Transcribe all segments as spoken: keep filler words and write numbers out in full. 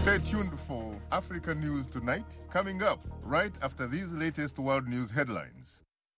Stay tuned for Africa News Tonight, coming up right after these latest world news headlines.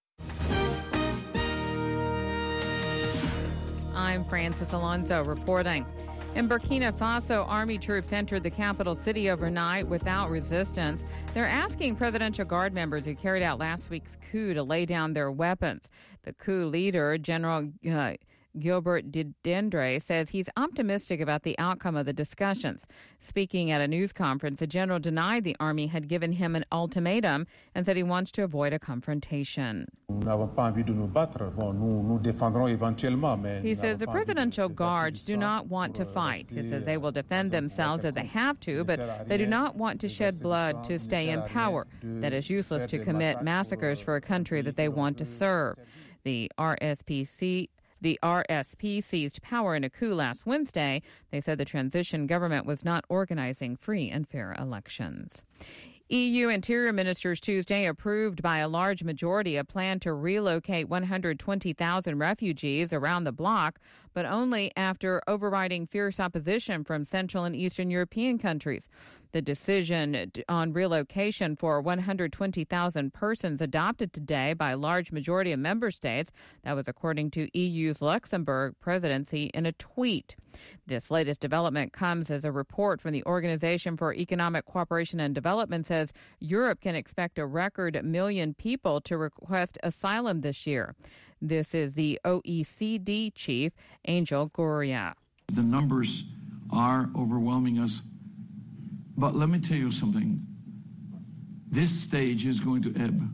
I'm Francis Alonso reporting. In Burkina Faso, army troops entered the capital city overnight without resistance. They're asking Presidential Guard members who carried out last week's coup to lay down their weapons. The coup leader, General uh, Gilbert Didendre, says he's optimistic about the outcome of the discussions. Speaking at a news conference, the general denied the army had given him an ultimatum and said he wants to avoid a confrontation. He says the Presidential Guards do not want to fight. He says they will defend themselves if they have to, but they do not want to shed blood to stay in power. That is useless to commit massacres for a country that they want to serve. The R S P C The R S P seized power in a coup last Wednesday. They said the transition government was not organizing free and fair elections. E U Interior Ministers Tuesday approved by a large majority a plan to relocate one hundred twenty thousand refugees around the bloc, but only after overriding fierce opposition from Central and Eastern European countries. The decision on relocation for one hundred twenty thousand persons adopted today by a large majority of member states. That was according to E U's Luxembourg presidency in a tweet. This latest development comes as a report from the Organization for Economic Cooperation and Development says Europe can expect a record million people to request asylum this year. This is the O E C D chief, Angel Gurria. The numbers are overwhelming us. But let me tell you something. This stage is going to ebb.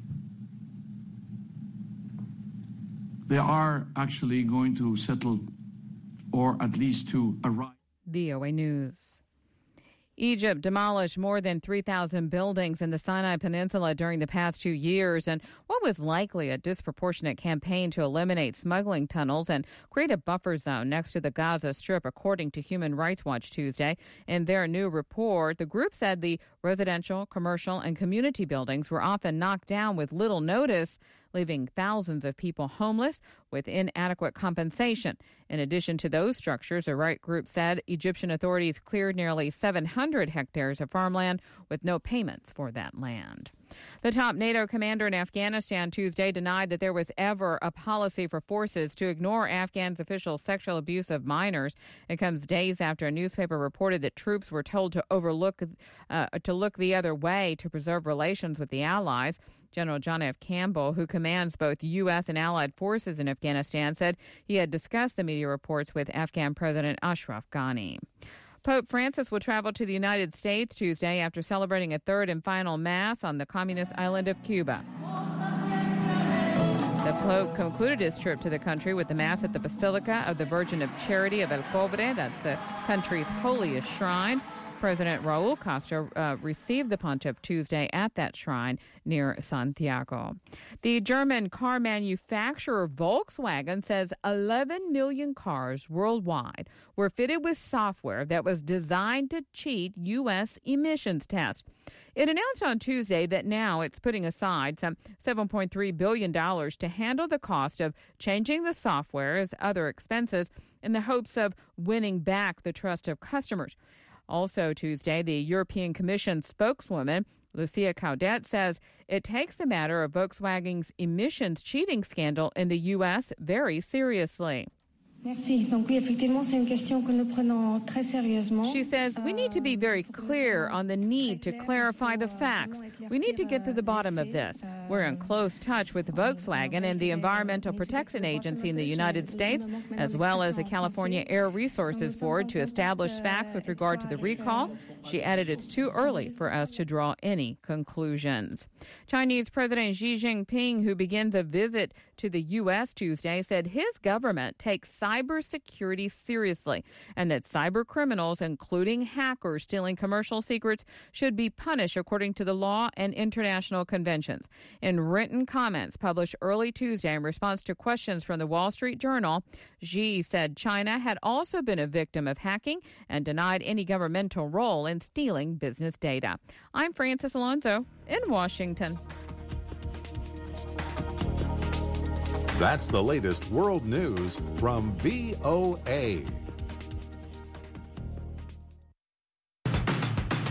They are actually going to settle, or at least to arrive. V O A News. Egypt demolished more than three thousand buildings in the Sinai Peninsula during the past two years in what was likely a disproportionate campaign to eliminate smuggling tunnels and create a buffer zone next to the Gaza Strip, according to Human Rights Watch Tuesday. In their new report, the group said the residential, commercial, and community buildings were often knocked down with little notice, leaving thousands of people homeless with inadequate compensation. In addition to those structures, a right group said Egyptian authorities cleared nearly seven hundred hectares of farmland with no payments for that land. The top NATO commander in Afghanistan Tuesday denied that there was ever a policy for forces to ignore Afghan officials' sexual abuse of minors. It comes days after a newspaper reported that troops were told to overlook, uh, to look the other way to preserve relations with the allies. General John F. Campbell, who commands both U S and allied forces in Afghanistan, said he had discussed the media reports with Afghan President Ashraf Ghani. Pope Francis will travel to the United States Tuesday after celebrating a third and final Mass on the communist island of Cuba. The Pope concluded his trip to the country with the Mass at the Basilica of the Virgin of Charity of El Cobre. That's the country's holiest shrine. President Raul Castro uh, received the pontiff Tuesday at that shrine near Santiago. The German car manufacturer Volkswagen says eleven million cars worldwide were fitted with software that was designed to cheat U S emissions tests. It announced on Tuesday that now it's putting aside some seven point three billion dollars to handle the cost of changing the software as other expenses in the hopes of winning back the trust of customers. Also Tuesday, the European Commission spokeswoman, Lucia Caudet, says it takes the matter of Volkswagen's emissions cheating scandal in the U S very seriously. Merci. Donc, oui, effectivement, c'est une question que nous prenons très sérieusement. She says we need to be very clear on the need to clarify the facts. We need to get to the bottom of this. We're in close touch with Volkswagen and the Environmental Protection Agency in the United States, as well as the California Air Resources Board, to establish facts with regard to the recall. She added it's too early for us to draw any conclusions. Chinese President Xi Jinping, who begins a visit to the U S Tuesday, said his government takes cybersecurity seriously and that cyber criminals, including hackers stealing commercial secrets, should be punished according to the law and international conventions. In written comments published early Tuesday in response to questions from the Wall Street Journal, Xi said China had also been a victim of hacking and denied any governmental role in stealing business data. I'm Francis Alonso in Washington. That's the latest world news from V O A.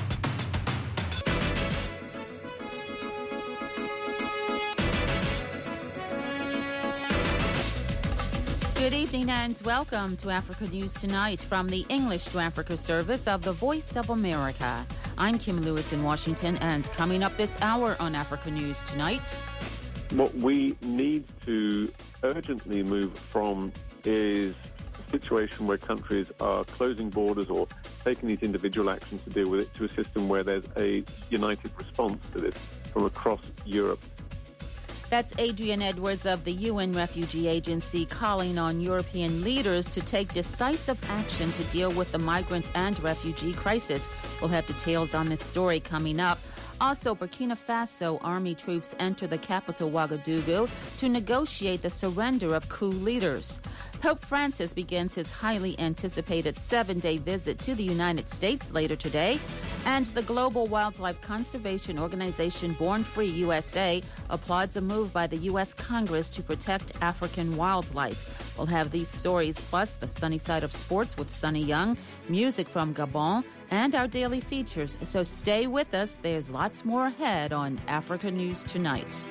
Good evening and welcome to Africa News Tonight from the English to Africa service of the Voice of America. I'm Kim Lewis in Washington, and coming up this hour on Africa News Tonight. What we need to urgently move from is a situation where countries are closing borders or taking these individual actions to deal with it to a system where there's a united response to this from across Europe. That's Adrian Edwards of the U N Refugee Agency calling on European leaders to take decisive action to deal with the migrant and refugee crisis. We'll have details on this story coming up. Also, Burkina Faso army troops enter the capital Ouagadougou to negotiate the surrender of coup leaders. Pope Francis begins his highly anticipated seven-day visit to the United States later today. And the global wildlife conservation organization Born Free U S A applauds a move by the U S Congress to protect African wildlife. We'll have these stories, plus the sunny side of sports with Sunny Young, music from Gabon, and our daily features. So stay with us. There's lots more ahead on Africa News Tonight.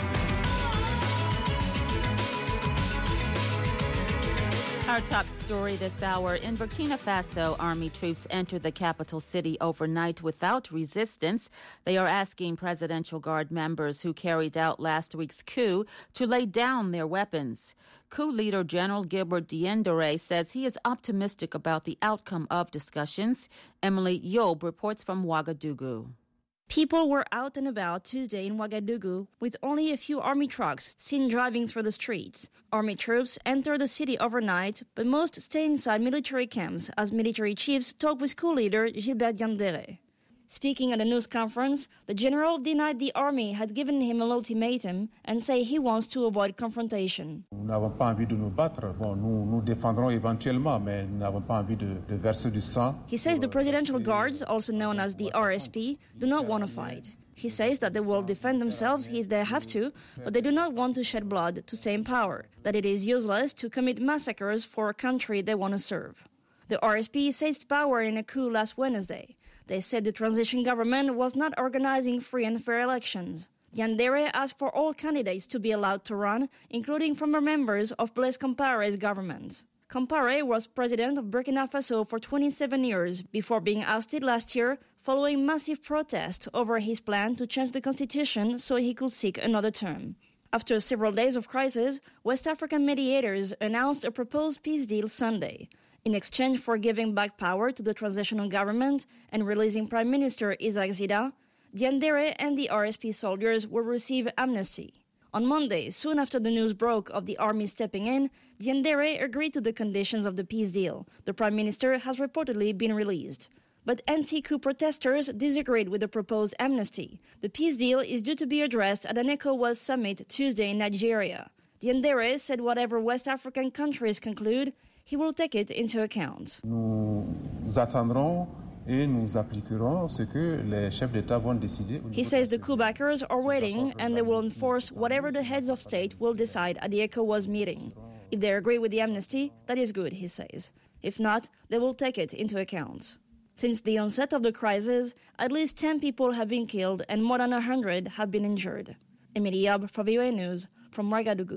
Our top story this hour. In Burkina Faso, army troops entered the capital city overnight without resistance. They are asking Presidential Guard members who carried out last week's coup to lay down their weapons. Coup leader General Gilbert Diendéré says he is optimistic about the outcome of discussions. Emily Yob reports from Ouagadougou. People were out and about Tuesday in Ouagadougou with only a few army trucks seen driving through the streets. Army troops enter the city overnight, but most stay inside military camps as military chiefs talk with coup leader Gilbert Diendéré. Speaking at a news conference, the general denied the army had given him an ultimatum and say he wants to avoid confrontation. Nous n'avons pas envie de nous battre. Bon, nous nous défendrons éventuellement, mais nous n'avons pas envie de, de verser du sang. He says the Presidential Guards, also known as the R S P, do not want to fight. He says that they will defend themselves if they have to, but they do not want to shed blood to stay in power, that it is useless to commit massacres for a country they want to serve. The R S P seized power in a coup last Wednesday. They said the transition government was not organizing free and fair elections. Diendéré asked for all candidates to be allowed to run, including former members of Blaise Compaoré's government. Compaoré was president of Burkina Faso for twenty-seven years before being ousted last year following massive protest over his plan to change the constitution so he could seek another term. After several days of crisis, West African mediators announced a proposed peace deal Sunday. In exchange for giving back power to the transitional government and releasing Prime Minister Isaac Zida, Diendéré and the R S P soldiers will receive amnesty. On Monday, soon after the news broke of the army stepping in, Diendéré agreed to the conditions of the peace deal. The Prime Minister has reportedly been released. But anti-coup protesters disagreed with the proposed amnesty. The peace deal is due to be addressed at an ECOWAS summit Tuesday in Nigeria. Diendéré said whatever West African countries conclude, he will take it into account. Nous attendrons et nous appliquerons ce que les chefs d'État vont décider. He says the coup backers are waiting and they will enforce whatever the heads of state will decide at the ECOWAS meeting. If they agree with the amnesty, that is good, he says. If not, they will take it into account. Since the onset of the crisis, at least ten people have been killed and more than one hundred have been injured. Emily Yob for V O A News from Ouagadougou.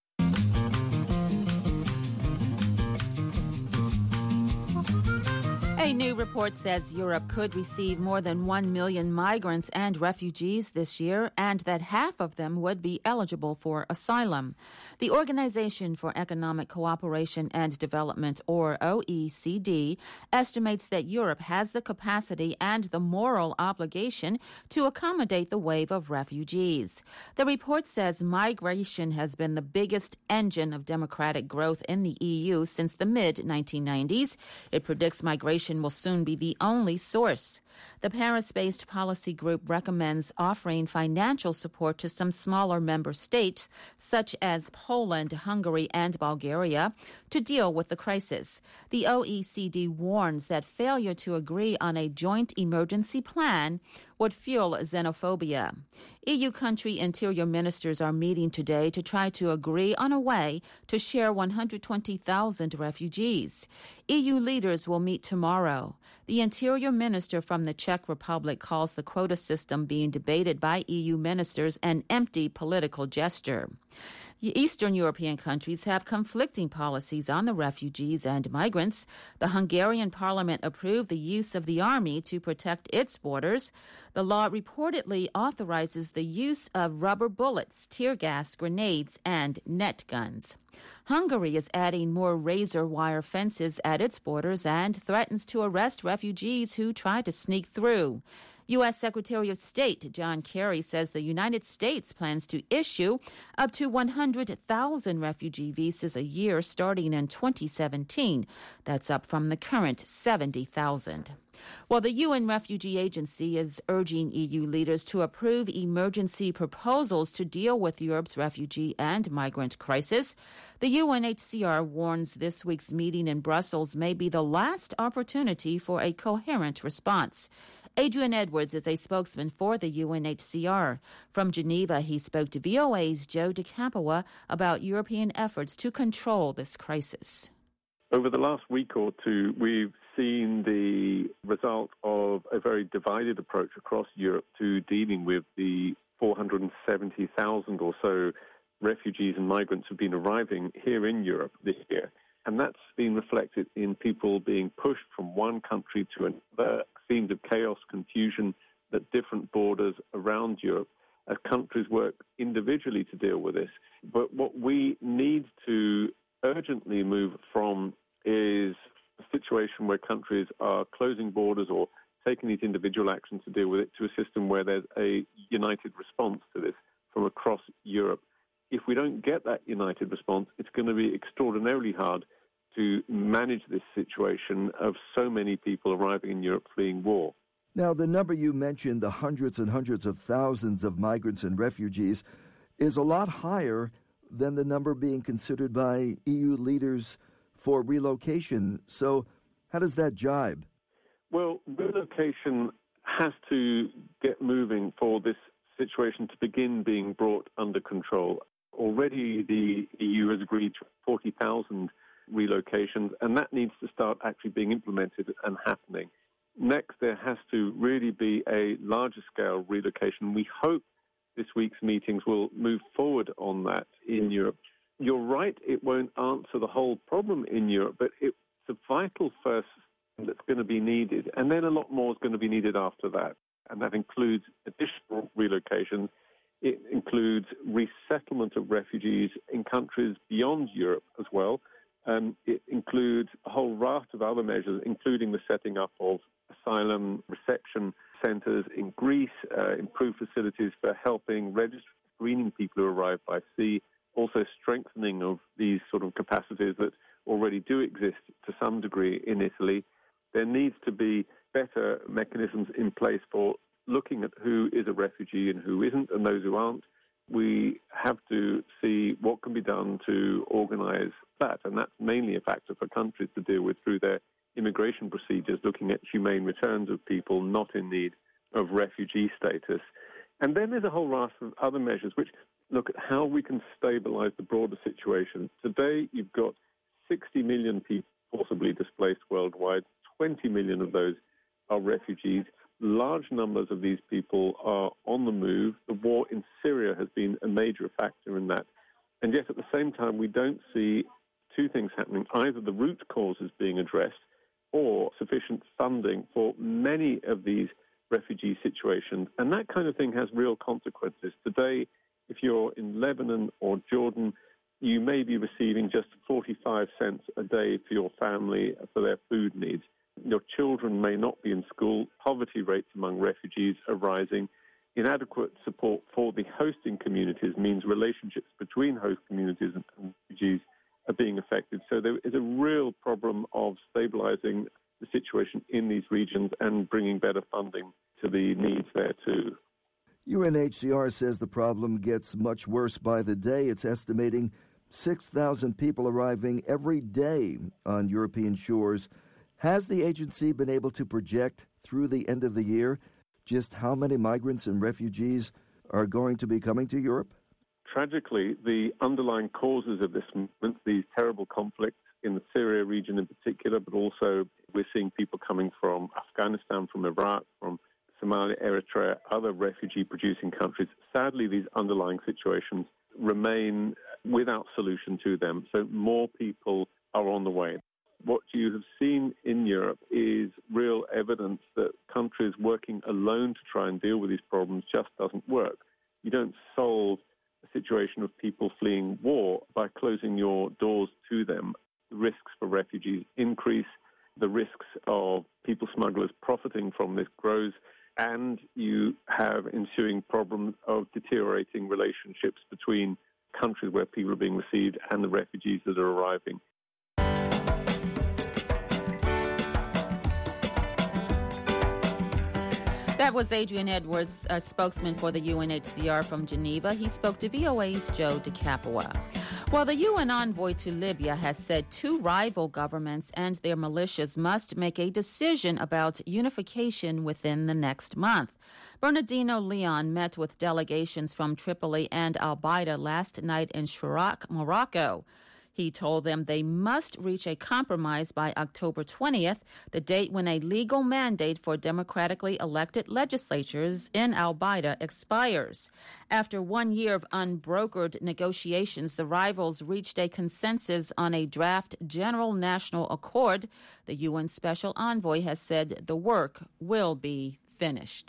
A new report says Europe could receive more than one million migrants and refugees this year, and that half of them would be eligible for asylum. The Organization for Economic Cooperation and Development, or O E C D, estimates that Europe has the capacity and the moral obligation to accommodate the wave of refugees. The report says migration has been the biggest engine of democratic growth in the E U since the mid nineteen nineties. It predicts migration will soon be the only source. The Paris-based policy group recommends offering financial support to some smaller member states, such as Poland, Hungary, and Bulgaria, to deal with the crisis. The O E C D warns that failure to agree on a joint emergency plan would fuel xenophobia. E U country interior ministers are meeting today to try to agree on a way to share one hundred twenty thousand refugees. E U leaders will meet tomorrow. The interior minister from the Czech Republic calls the quota system being debated by E U ministers an empty political gesture. Eastern European countries have conflicting policies on the refugees and migrants. The Hungarian parliament approved the use of the army to protect its borders. The law reportedly authorizes the use of rubber bullets, tear gas, grenades, and net guns. Hungary is adding more razor wire fences at its borders and threatens to arrest refugees who try to sneak through. U S. Secretary of State John Kerry says the United States plans to issue up to one hundred thousand refugee visas a year starting in twenty seventeen. That's up from the current seventy thousand. Well, the U N Refugee Agency is urging E U leaders to approve emergency proposals to deal with Europe's refugee and migrant crisis. The U N H C R warns this week's meeting in Brussels may be the last opportunity for a coherent response. Adrian Edwards is a spokesman for the U N H C R. From Geneva, he spoke to V O A's Joe DeCapua about European efforts to control this crisis. Over the last week or two, we've seen the result of a very divided approach across Europe to dealing with the four hundred seventy thousand or so refugees and migrants who've been arriving here in Europe this year. And that's been reflected in people being pushed from one country to another, scenes of chaos, confusion at different borders around Europe as countries work individually to deal with this. But what we need to urgently move from is a situation where countries are closing borders or taking these individual actions to deal with it to a system where there's a united response to this from across Europe. If we don't get that united response, it's going to be extraordinarily hard to manage this situation of so many people arriving in Europe fleeing war. Now, the number you mentioned, the hundreds and hundreds of thousands of migrants and refugees, is a lot higher than the number being considered by E U leaders for relocation. So how does that jibe? Well, relocation has to get moving for this situation to begin being brought under control. Already the E U has agreed to forty thousand relocations, and that needs to start actually being implemented and happening. Next, there has to really be a larger scale relocation. We hope this week's meetings will move forward on that in Europe. You're right, it won't answer the whole problem in Europe, but it's a vital first thing that's going to be needed, and then a lot more is going to be needed after that. And that includes additional relocations. It includes resettlement of refugees in countries beyond Europe as well. Um, it includes a whole raft of other measures, including the setting up of asylum reception centres in Greece, uh, improved facilities for helping register screening people who arrive by sea, also strengthening of these sort of capacities that already do exist to some degree in Italy. There needs to be better mechanisms in place for looking at who is a refugee and who isn't, and those who aren't. We have to see what can be done to organise that, and that's mainly a factor for countries to deal with through their immigration procedures, looking at humane returns of people not in need of refugee status. And then there's a whole raft of other measures which look at how we can stabilise the broader situation. Today, you've got sixty million people forcibly displaced worldwide. twenty million of those are refugees. Large numbers of these people are on the move. The war in Syria has been a major factor in that. And yet, at the same time, we don't see two things happening. Either the root causes being addressed or sufficient funding for many of these refugee situations. And that kind of thing has real consequences. Today, if you're in Lebanon or Jordan, you may be receiving just forty-five cents a day for your family for their food needs. Your children may not be in school. Poverty rates among refugees are rising. Inadequate support for the hosting communities means relationships between host communities and refugees are being affected. So there is a real problem of stabilizing the situation in these regions and bringing better funding to the needs there too. U N H C R says the problem gets much worse by the day. It's estimating six thousand people arriving every day on European shores. Has the agency been able to project through the end of the year just how many migrants and refugees are going to be coming to Europe? Tragically, the underlying causes of this movement, these terrible conflicts in the Syria region in particular, but also we're seeing people coming from Afghanistan, from Iraq, from Somalia, Eritrea, other refugee-producing countries. Sadly, these underlying situations remain without solution to them. So more people are on the way. What you have seen in Europe is real evidence that countries working alone to try and deal with these problems just doesn't work. You don't solve a situation of people fleeing war by closing your doors to them. The risks for refugees increase, the risks of people smugglers profiting from this grows, and you have ensuing problems of deteriorating relationships between countries where people are being received and the refugees that are arriving. That was Adrian Edwards, a spokesman for the U N H C R from Geneva. He spoke to V O A's Joe DeCapua. Well, the U N envoy to Libya has said two rival governments and their militias must make a decision about unification within the next month. Bernardino Leon met with delegations from Tripoli and Al-Baida last night in Chirac, Morocco. He told them they must reach a compromise by October twentieth, the date when a legal mandate for democratically elected legislatures in Al-Baida expires. After one year of unbrokered negotiations, the rivals reached a consensus on a draft General National Accord. The U N Special Envoy has said the work will be finished.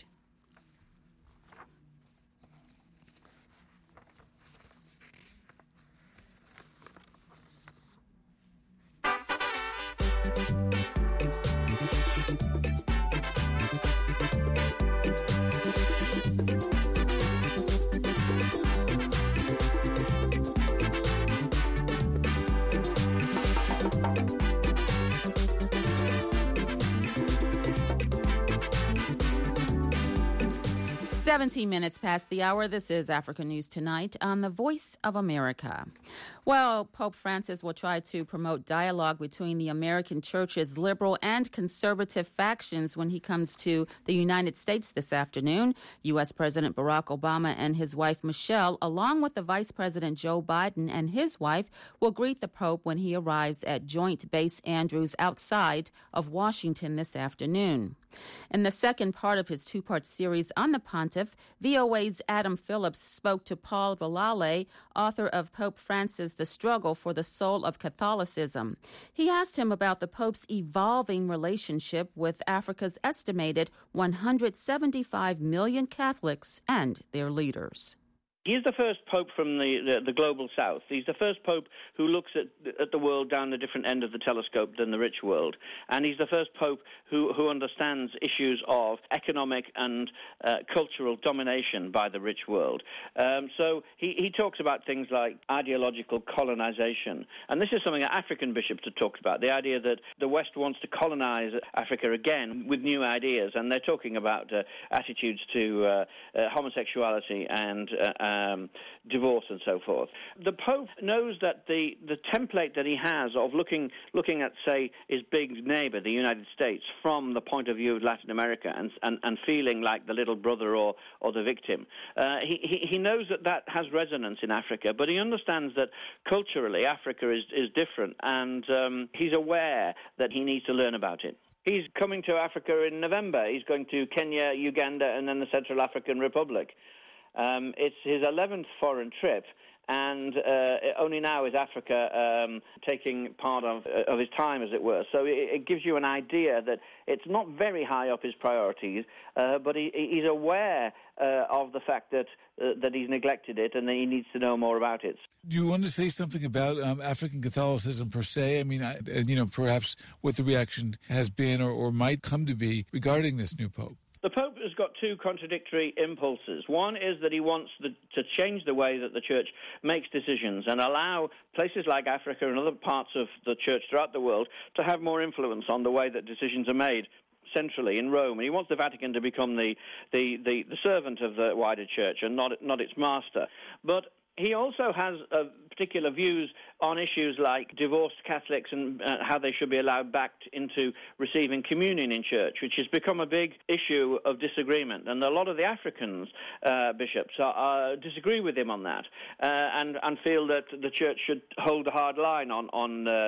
seventeen minutes past the hour. This is Africa News Tonight on the Voice of America. Well, Pope Francis will try to promote dialogue between the American church's liberal and conservative factions when he comes to the United States this afternoon. U S. President Barack Obama and his wife Michelle, along with the Vice President Joe Biden and his wife, will greet the Pope when he arrives at Joint Base Andrews outside of Washington this afternoon. In the second part of his two-part series on the pontiff, V O A's Adam Phillips spoke to Paul Vallale, author of Pope Francis, The Struggle for the Soul of Catholicism. He asked him about the Pope's evolving relationship with Africa's estimated one hundred seventy-five million Catholics and their leaders. He's the first pope from the, the, the global south. He's the first pope who looks at, at the world down the different end of the telescope than the rich world. And he's the first pope who, who understands issues of economic and uh, cultural domination by the rich world. Um, so he, he talks about things like ideological colonization. And this is something that African bishops have talked about, the idea that the West wants to colonize Africa again with new ideas. And they're talking about uh, attitudes to uh, uh, homosexuality and uh, Um, divorce and so forth. The Pope knows that the, the template that he has of looking looking at, say, his big neighbor, the United States, from the point of view of Latin America and and, and feeling like the little brother or, or the victim, uh, he, he, he knows that that has resonance in Africa, but he understands that culturally Africa is, is different, and um, he's aware that he needs to learn about it. He's coming to Africa in November. He's going to Kenya, Uganda, and then the Central African Republic. Um, it's his eleventh foreign trip, and uh, only now is Africa um, taking part of, of his time, as it were. So it, it gives you an idea that it's not very high up his priorities, uh, but he, he's aware uh, of the fact that uh, that he's neglected it and that he needs to know more about it. Do you want to say something about um, African Catholicism per se? I mean, I, you know, perhaps what the reaction has been or, or might come to be regarding this new pope? The Pope has got two contradictory impulses. One is that he wants the, to change the way that the Church makes decisions and allow places like Africa and other parts of the Church throughout the world to have more influence on the way that decisions are made centrally in Rome. And he wants the Vatican to become the, the, the, the servant of the wider Church and not, not its master. But he also has uh, particular views on issues like divorced Catholics and uh, how they should be allowed back into receiving communion in church, which has become a big issue of disagreement. And a lot of the Africans uh, bishops are, uh, disagree with him on that uh, and, and feel that the church should hold a hard line on, on uh,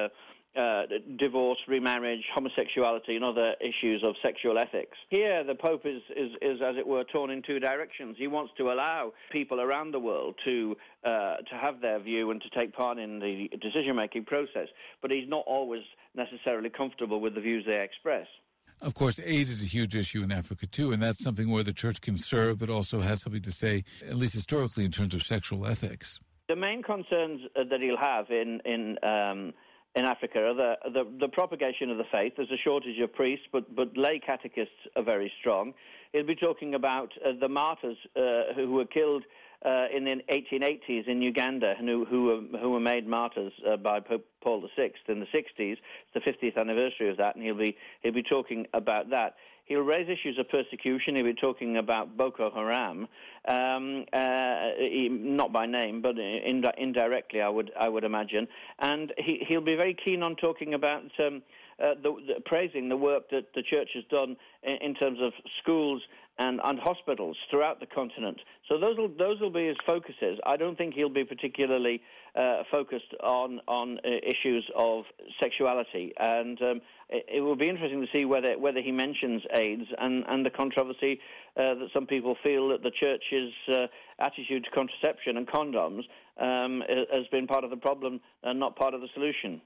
uh, divorce, remarriage, homosexuality, and other issues of sexual ethics. Here, the Pope is, is, is, as it were, torn in two directions. He wants to allow people around the world to uh, to have their view and to take part in the decision-making process, but he's not always necessarily comfortable with the views they express. Of course, AIDS is a huge issue in Africa, too, and that's something where the church can serve, but also has something to say, at least historically, in terms of sexual ethics. The main concerns uh, that he'll have in in um, in Africa are the, the the propagation of the faith. There's a shortage of priests, but but lay catechists are very strong. He'll be talking about uh, the martyrs uh, who were killed uh, in the eighteen eighties in Uganda, who who were, who were made martyrs uh, by Pope Paul the Sixth in the sixties. It's the fiftieth anniversary of that, and he'll be he'll be talking about that. He'll raise issues of persecution. He'll be talking about Boko Haram, um, uh, he, not by name, but in, indirectly, I would I would imagine. And he, he'll be very keen on talking about um, uh, the, the, praising the work that the church has done in, in terms of schools and, and hospitals throughout the continent. So those will those will be his focuses. I don't think he'll be particularly uh, focused on on uh, issues of sexuality, and um, it, it will be interesting to see whether whether he mentions AIDS and, and the controversy uh, that some people feel that the church's uh, attitude to contraception and condoms um, has been part of the problem and not part of the solution.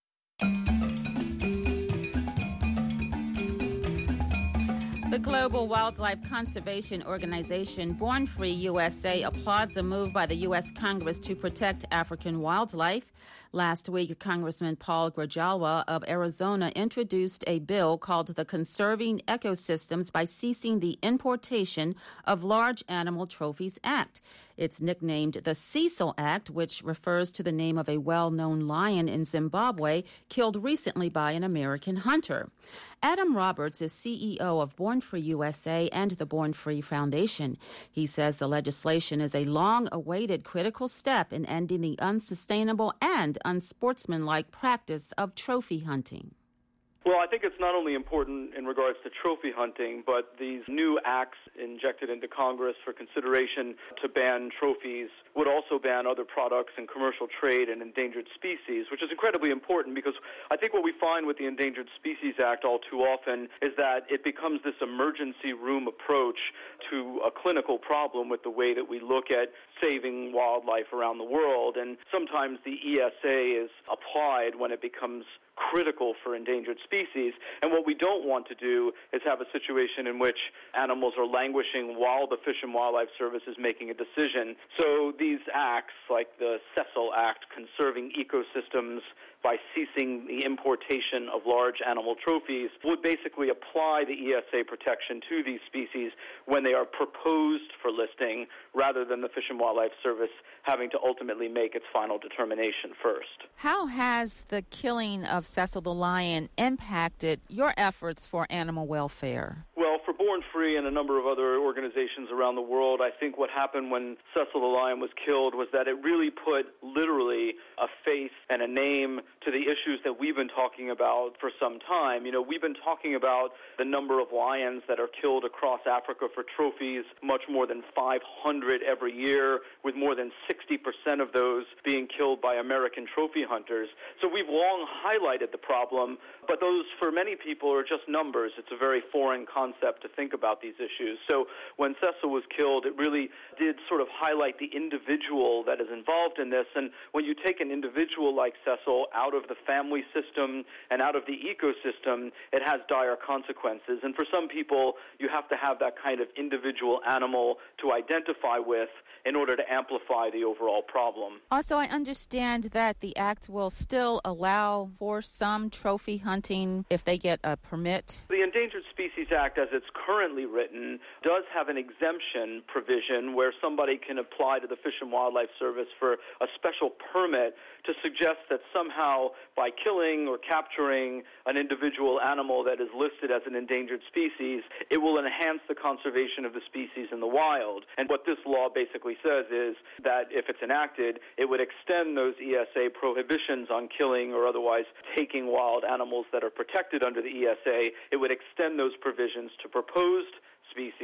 The global wildlife conservation organization Born Free U S A applauds a move by the U S Congress to protect African wildlife. Last week, Congressman Paul Grijalva of Arizona introduced a bill called the Conserving Ecosystems by Ceasing the Importation of Large Animal Trophies Act. It's nicknamed the Cecil Act, which refers to the name of a well-known lion in Zimbabwe killed recently by an American hunter. Adam Roberts is C E O of Born Free U S A and the Born Free Foundation. He says the legislation is a long-awaited critical step in ending the unsustainable and unsportsmanlike practice of trophy hunting. Well, I think it's not only important in regards to trophy hunting, but these new acts injected into Congress for consideration to ban trophies would also ban other products in commercial trade and endangered species, which is incredibly important because I think what we find with the Endangered Species Act all too often is that it becomes this emergency room approach to a clinical problem with the way that we look at saving wildlife around the world. And sometimes the E S A is applied when it becomes critical for endangered species. And what we don't want to do is have a situation in which animals are languishing while the Fish and Wildlife Service is making a decision. So these acts, like the Cecil Act, Conserving Ecosystems by Ceasing the Importation of Large Animal Trophies, would basically apply the E S A protection to these species when they are proposed for listing, rather than the Fish and Wildlife Service having to ultimately make its final determination first. How has the killing of Cecil the lion impacted your efforts for animal welfare? Well, for Born Free and a number of other organizations around the world, I think what happened when Cecil the lion was killed was that it really put literally a face and a name to the issues that we've been talking about for some time. You know, we've been talking about the number of lions that are killed across Africa for trophies, much more than five hundred every year, with more than sixty percent of those being killed by American trophy hunters. So we've long highlighted the problem, but those, for many people, are just numbers. It's a very foreign concept to think about these issues. So when Cecil was killed, it really did sort of highlight the individual that is involved in this. And when you take an individual like Cecil out of the family system and out of the ecosystem, it has dire consequences. And for some people, you have to have that kind of individual animal to identify with in order to amplify the overall problem. Also, I understand that the Act will still allow for some trophy hunting if they get a permit. The Endangered Species Act, as it's currently written, does have an exemption provision where somebody can apply to the Fish and Wildlife Service for a special permit to suggest that somehow by killing or capturing an individual animal that is listed as an endangered species, it will enhance the conservation of the species in the wild. And what this law basically says is that if it's enacted, it would extend those E S A prohibitions on killing or otherwise taking wild animals that are protected under the E S A. It would extend those provisions to proposed species,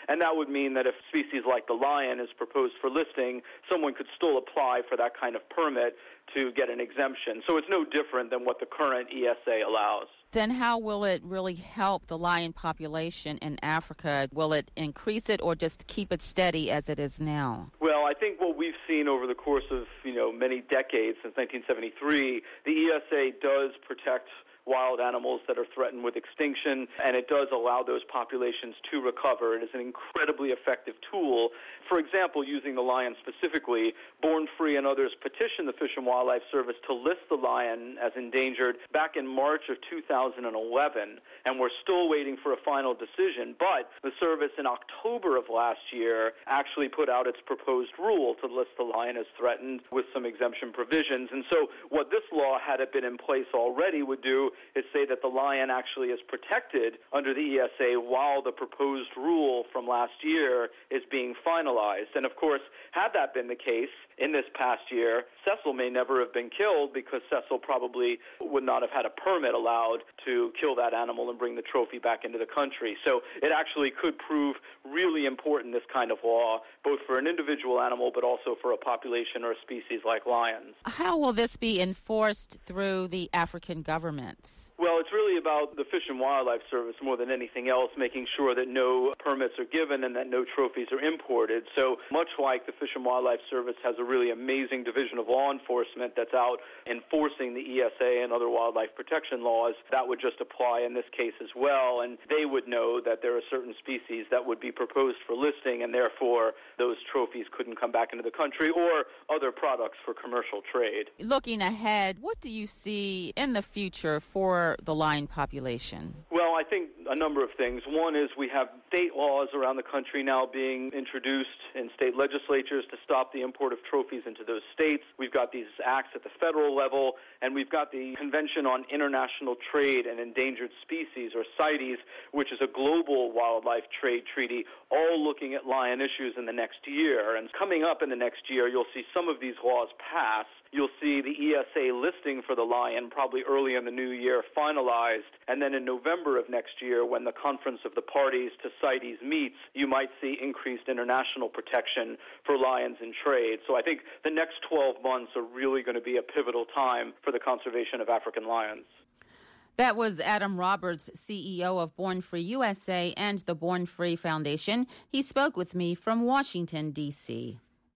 And that would mean that if a species like the lion is proposed for listing, someone could still apply for that kind of permit to get an exemption. So it's no different than what the current E S A allows. Then how will it really help the lion population in Africa? Will it increase it or just keep it steady as it is now? Well, I think what we've seen over the course of, you know, many decades, since nineteen seventy-three, the E S A does protect wild animals that are threatened with extinction, and it does allow those populations to recover. It is an incredibly effective tool. For example, using the lion specifically, Born Free and others petitioned the Fish and Wildlife Service to list the lion as endangered back in March of two thousand eleven, and we're still waiting for a final decision. But the service in October of last year actually put out its proposed rule to list the lion as threatened with some exemption provisions. And so what this law, had it been in place already, would do is say that the lion actually is protected under the E S A while the proposed rule from last year is being finalized. And of course, had that been the case in this past year, Cecil may never have been killed because Cecil probably would not have had a permit allowed to kill that animal and bring the trophy back into the country. So it actually could prove really important, this kind of law, both for an individual animal but also for a population or a species like lions. How will this be enforced through the African governments? Well, it's really about the Fish and Wildlife Service more than anything else, making sure that no permits are given and that no trophies are imported. So much like the Fish and Wildlife Service has a really amazing division of law enforcement that's out enforcing the E S A and other wildlife protection laws, that would just apply in this case as well. And they would know that there are certain species that would be proposed for listing, and therefore those trophies couldn't come back into the country, or other products for commercial trade. Looking ahead, what do you see in the future for the lion population? Well, I think a number of things. One is we have state laws around the country now being introduced in state legislatures to stop the import of trophies into those states. We've got these acts at the federal level, and we've got the Convention on International Trade and Endangered Species, or CITES, which is a global wildlife trade treaty, all looking at lion issues in the next year. And coming up in the next year, you'll see some of these laws pass. You'll see the E S A listing for the lion probably early in the new year finalized, and then in November of next year, when the Conference of the Parties to CITES meets, you might see increased international protection for lions in trade. So I think the next twelve months are really going to be a pivotal time for the conservation of African lions. That was Adam Roberts, C E O of Born Free U S A and the Born Free Foundation. He spoke with me from Washington, D C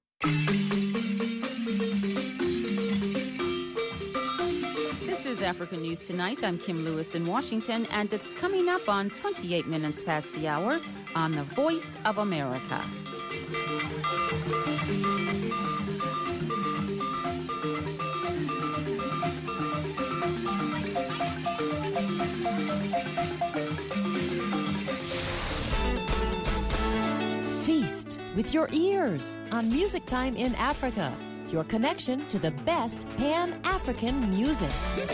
This is Africa News Tonight. I'm Kim Lewis in Washington, and it's coming up on twenty-eight minutes past the hour on the Voice of America. Feast with your ears on Music Time in Africa, your connection to the best Pan-African music.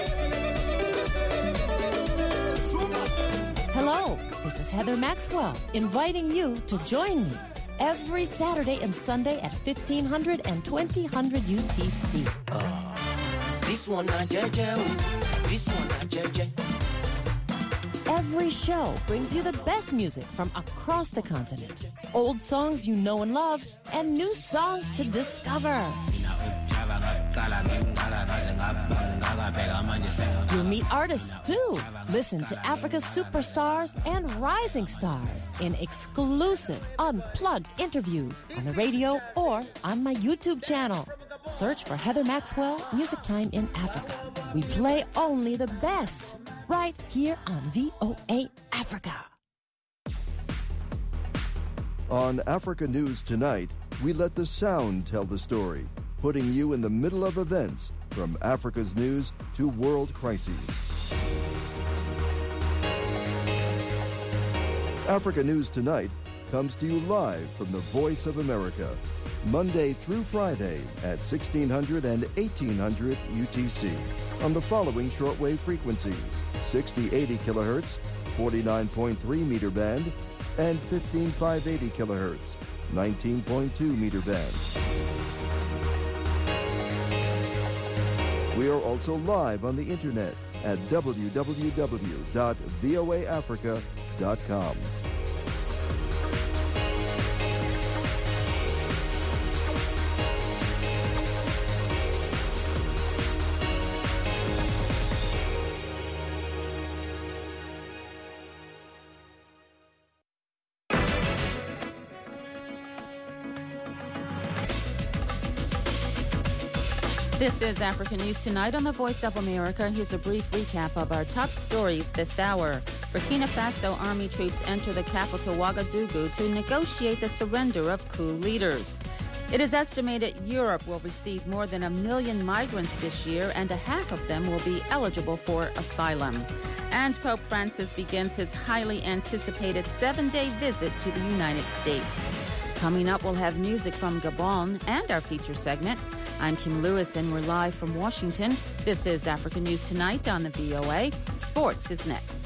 Hello, this is Heather Maxwell, inviting you to join me every Saturday and Sunday at fifteen hundred and twenty hundred U T C. Uh, this one not J J, this one not J J. Every show brings you the best music from across the continent. Old songs you know and love, and new songs to discover. You'll meet artists, too. Listen to Africa's superstars and rising stars in exclusive, unplugged interviews on the radio or on my YouTube channel. Search for Heather Maxwell, Music Time in Africa. We play only the best, right here on V O A Africa. On Africa News Tonight, we let the sound tell the story, putting you in the middle of events from Africa's news to world crises. Africa News Tonight comes to you live from the Voice of America, Monday through Friday at sixteen hundred and eighteen hundred U T C on the following shortwave frequencies: sixty eighty kilohertz, forty-nine point three meter band, and fifteen five eighty kilohertz, nineteen point two meter band. We are also live on the internet at w w w dot v o a africa dot com. This is Africa News Tonight on the Voice of America. Here's a brief recap of our top stories this hour. Burkina Faso army troops enter the capital Ouagadougou to negotiate the surrender of coup leaders. It is estimated Europe will receive more than a million migrants this year, and a half of them will be eligible for asylum. And Pope Francis begins his highly anticipated seven-day visit to the United States. Coming up, we'll have music from Gabon and our feature segment. I'm Kim Lewis, and we're live from Washington. This is Africa News Tonight on the V O A. Sports is next.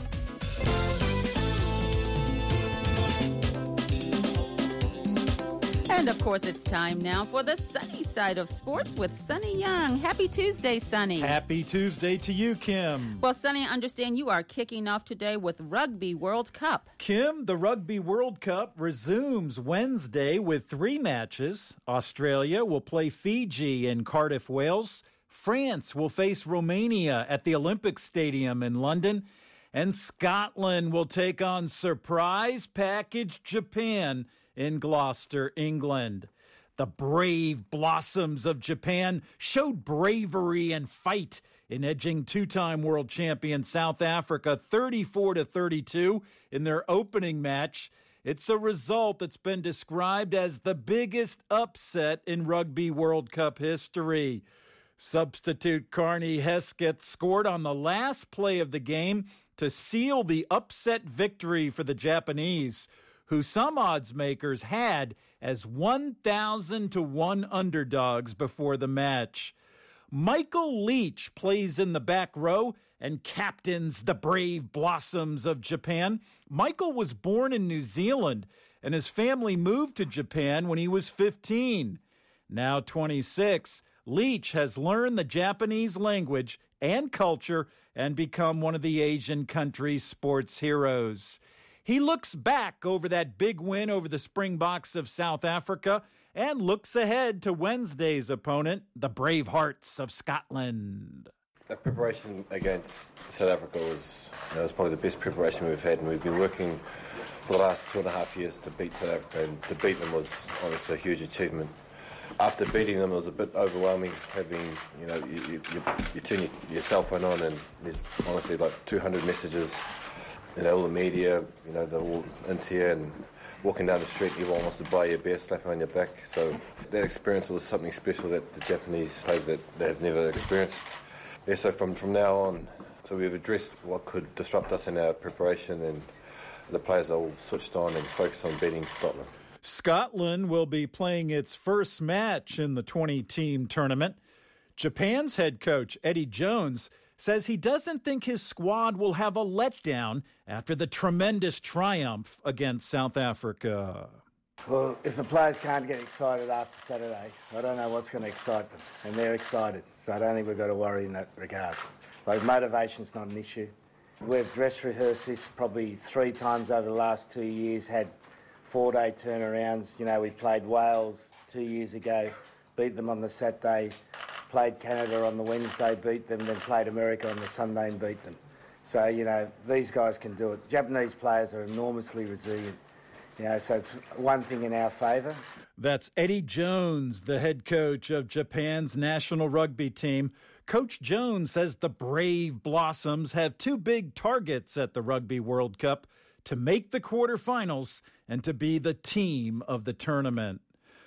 And, of course, it's time now for the sunny side of sports with Sonny Young. Happy Tuesday, Sonny. Happy Tuesday to you, Kim. Well, Sonny, I understand you are kicking off today with Rugby World Cup. Kim, the Rugby World Cup resumes Wednesday with three matches. Australia will play Fiji in Cardiff, Wales. France will face Romania at the Olympic Stadium in London. And Scotland will take on surprise package Japan in Gloucester, England. The brave Blossoms of Japan showed bravery and fight in edging two-time world champion South Africa thirty-four to thirty-two in their opening match. It's a result that's been described as the biggest upset in Rugby World Cup history. Substitute Carney Hesketh scored on the last play of the game to seal the upset victory for the Japanese, who some odds makers had as one thousand to one underdogs before the match. Michael Leach plays in the back row and captains the brave Blossoms of Japan. Michael was born in New Zealand, and his family moved to Japan when he was fifteen. Now twenty-six, Leach has learned the Japanese language and culture and become one of the Asian country's sports heroes. He looks back over that big win over the Springboks of South Africa and looks ahead to Wednesday's opponent, the Bravehearts of Scotland. The preparation against South Africa was, you know, was probably the best preparation we've had, and we've been working for the last two and a half years to beat South Africa, and to beat them was obviously a huge achievement. After beating them, it was a bit overwhelming, having, you know, you, you, you turn your, your cell phone on and there's honestly like two hundred messages. You know, all the media, you know, they're all into you, and walking down the street, everyone wants to buy you a beer, slapping on your back. So that experience was something special that the Japanese players that they have never experienced. Yeah, so from, from now on, so we've addressed what could disrupt us in our preparation, and the players are all switched on and focused on beating Scotland. Scotland will be playing its first match in the twenty-team tournament. Japan's head coach, Eddie Jones, says he doesn't think his squad will have a letdown after the tremendous triumph against South Africa. Well, if the players can't get excited after Saturday, I don't know what's going to excite them, and they're excited, so I don't think we've got to worry in that regard. Like, motivation's not an issue. We've dress rehearsed this probably three times over the last two years, had four-day turnarounds. You know, we played Wales two years ago, beat them on the Saturday, played Canada on the Wednesday, beat them, then played America on the Sunday and beat them. So, you know, these guys can do it. Japanese players are enormously resilient. You know, so it's one thing in our favour. That's Eddie Jones, the head coach of Japan's national rugby team. Coach Jones says the brave Blossoms have two big targets at the Rugby World Cup: to make the quarterfinals and to be the team of the tournament.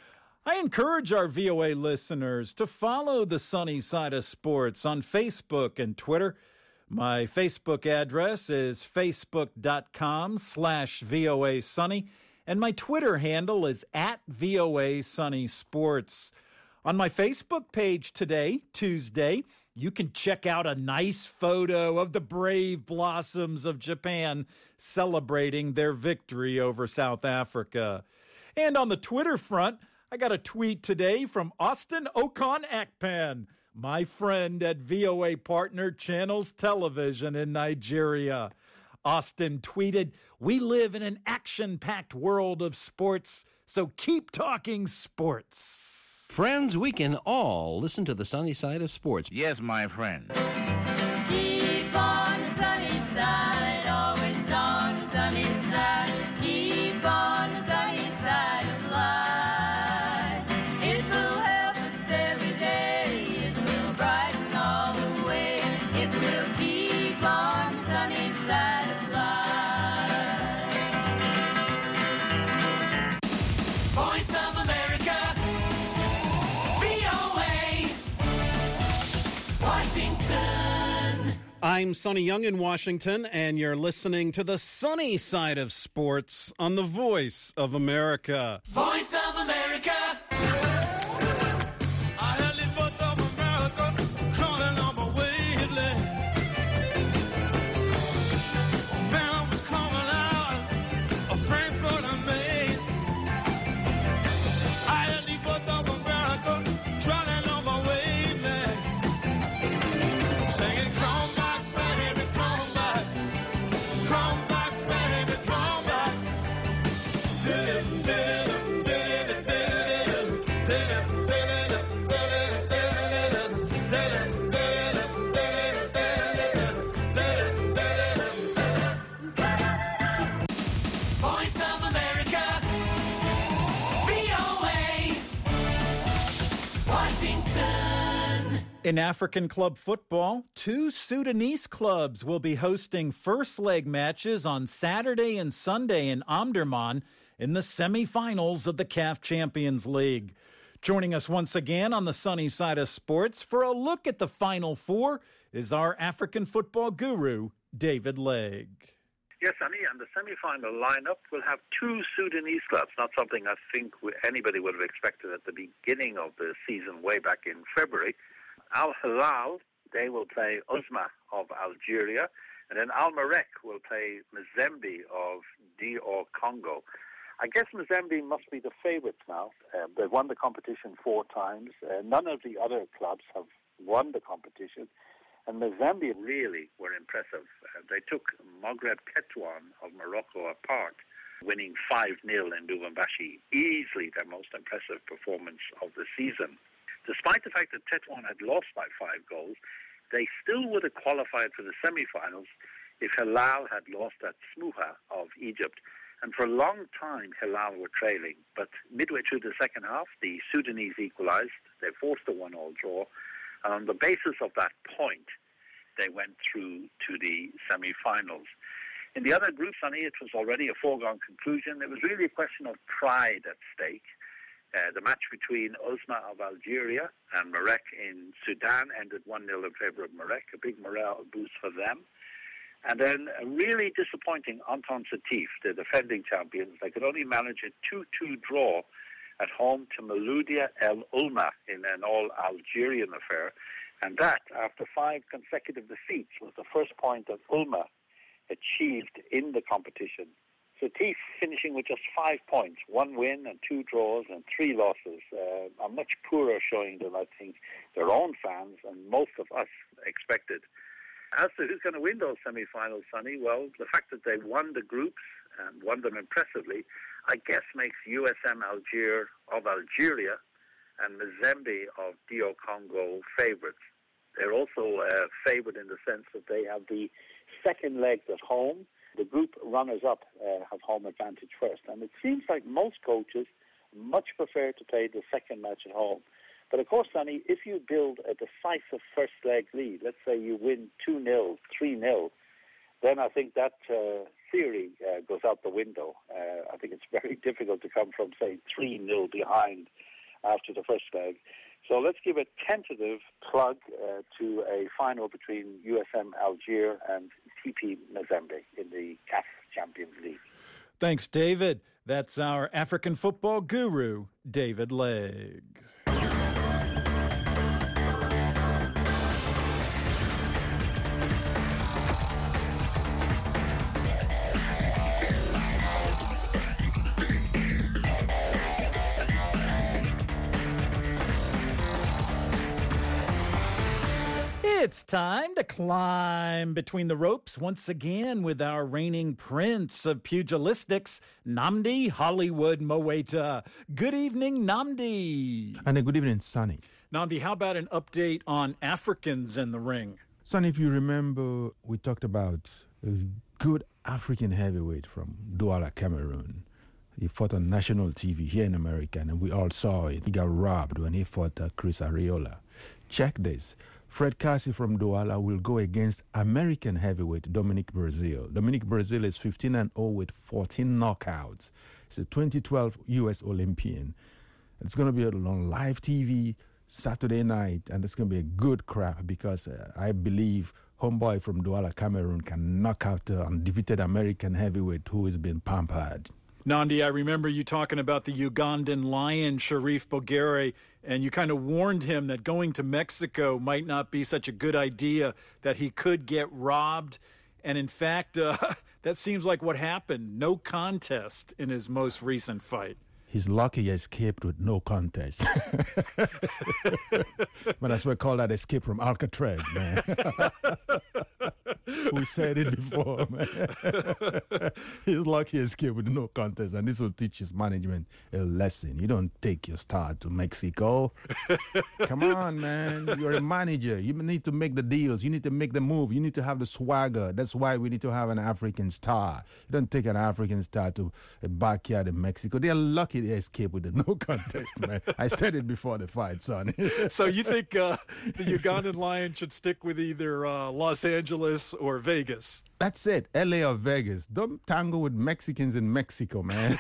I encourage our V O A listeners to follow the Sunny Side of Sports on Facebook and Twitter. My Facebook address is facebook.com slash VOA Sunny, and my Twitter handle is at VOA Sunny Sports. On my Facebook page today, Tuesday, you can check out a nice photo of the brave Blossoms of Japan celebrating their victory over South Africa. And on the Twitter front, I got a tweet today from Austin Okon Akpan, my friend at V O A partner Channels Television in Nigeria. Austin tweeted, "We live in an action-packed world of sports, so keep talking sports." Friends, we can all listen to the sunny side of sports. Yes, my friend. Keep on the sunny side, always on the sunny side. Keep on the sunny side of life. It will help us every day. It will I'm Sonny Young in Washington, and you're listening to the sunny side of sports on the Voice of America. Voice of America. In African club football, two Sudanese clubs will be hosting first leg matches on Saturday and Sunday in Omdurman in the semifinals of the C A F Champions League. Joining us once again on the sunny side of sports for a look at the Final Four is our African football guru, David Legg. Yes, Sonny, and the semi-final lineup will have two Sudanese clubs, not something I think anybody would have expected at the beginning of the season way back in February. Al Hilal, they will play Uzma of Algeria, and then Al Merrek will play Mazembe of D R Congo. I guess Mazembe must be the favourites now. Uh, they've won the competition four times. Uh, none of the other clubs have won the competition, and Mazembe really were impressive. Uh, they took Maghreb Tetouan of Morocco apart, winning five nil in Lubumbashi, easily their most impressive performance of the season. Despite the fact that Tetouan had lost by five goals, they still would have qualified for the semi-finals if Hilal had lost at Smuha of Egypt. And for a long time, Hilal were trailing. But midway through the second half, the Sudanese equalized. They forced a one-all draw. And on the basis of that point, they went through to the semi-finals. In the other group, Sonny, it was already a foregone conclusion. It was really a question of pride at stake. Uh, the match between Uzma of Algeria and Merrek in Sudan ended one nil in favour of Merrek, a big morale boost for them. And then a really disappointing Anton Setif, the defending champions. They could only manage a two two draw at home to Maloudia El Ulma in an all-Algerian affair. And that, after five consecutive defeats, was the first point that Ulma achieved in the competition. Setif finishing with just five points, one win and two draws and three losses, uh, a much poorer showing than I think their own fans and most of us expected. As to who's going to win those semi-finals, Sonny, well, the fact that they won the groups and won them impressively, I guess makes U S M Algier of Algeria and Mazembe of D R Congo favourites. They're also uh, favoured in the sense that they have the second legs at home. The group runners-up uh, have home advantage first. And it seems like most coaches much prefer to play the second match at home. But of course, Sonny, if you build a decisive first leg lead, let's say you win two nil, three nil, then I think that uh, theory uh, goes out the window. Uh, I think it's very difficult to come from, say, three nil behind after the first leg. So let's give a tentative plug uh, to a final between U S M Algier and T P Mazembe in the C A F Champions League. Thanks, David. That's our African football guru, David Legg. It's time to climb between the ropes once again with our reigning prince of pugilistics, Nnamdi Hollywood Mowaita. Good evening, Nnamdi. And a good evening, Sonny. Nnamdi, how about an update on Africans in the ring? Sonny, if you remember, we talked about a good African heavyweight from Douala, Cameroon. He fought on national T V here in America, and we all saw it. He got robbed when he fought uh, Chris Arreola. Check this. Fred Cassie from Douala will go against American heavyweight Dominic Brazil. Dominic Brazil is fifteen and oh with fourteen knockouts. He's a twenty twelve U S Olympian. It's going to be on live T V Saturday night, and it's going to be a good crowd because uh, I believe homeboy from Douala, Cameroon, can knock out the undefeated American heavyweight who has been pampered. Nandi, I remember you talking about the Ugandan lion, Sharif Bogere, and you kind of warned him that going to Mexico might not be such a good idea, that he could get robbed. And in fact, uh, that seems like what happened. No contest in his most recent fight. He's lucky he escaped with no contest. But that's what we call that escape from Alcatraz, man. We said it before, man. He's lucky he escaped with no contest, and this will teach his management a lesson. You don't take your star to Mexico. Come on, man. You're a manager. You need to make the deals. You need to make the move. You need to have the swagger. That's why we need to have an African star. You don't take an African star to a backyard in Mexico. They're lucky they escaped with the no contest, man. I said it before the fight, son. So you think uh, the Ugandan lion should stick with either uh, Los Angeles or Vegas? That's it. L A or Vegas. Don't tangle with Mexicans in Mexico, man.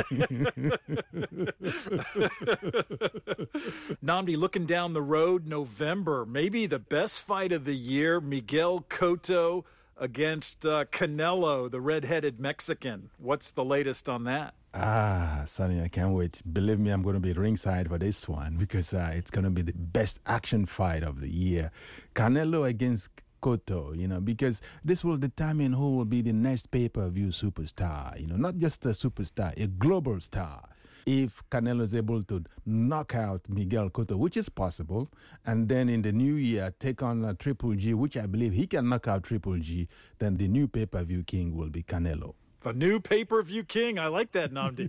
Nnamdi, looking down the road, November, maybe the best fight of the year, Miguel Cotto against uh, Canelo, the red-headed Mexican. What's the latest on that? Ah, Sonny, I can't wait. Believe me, I'm going to be ringside for this one because uh, it's going to be the best action fight of the year. Canelo against Cotto, you know, because this will determine who will be the next pay-per-view superstar, you know, not just a superstar, a global star. If Canelo is able to knock out Miguel Cotto, which is possible, and then in the new year take on uh, Triple G, which I believe he can knock out Triple G, then the new pay-per-view king will be Canelo. The new pay-per-view king. I like that, Nnamdi.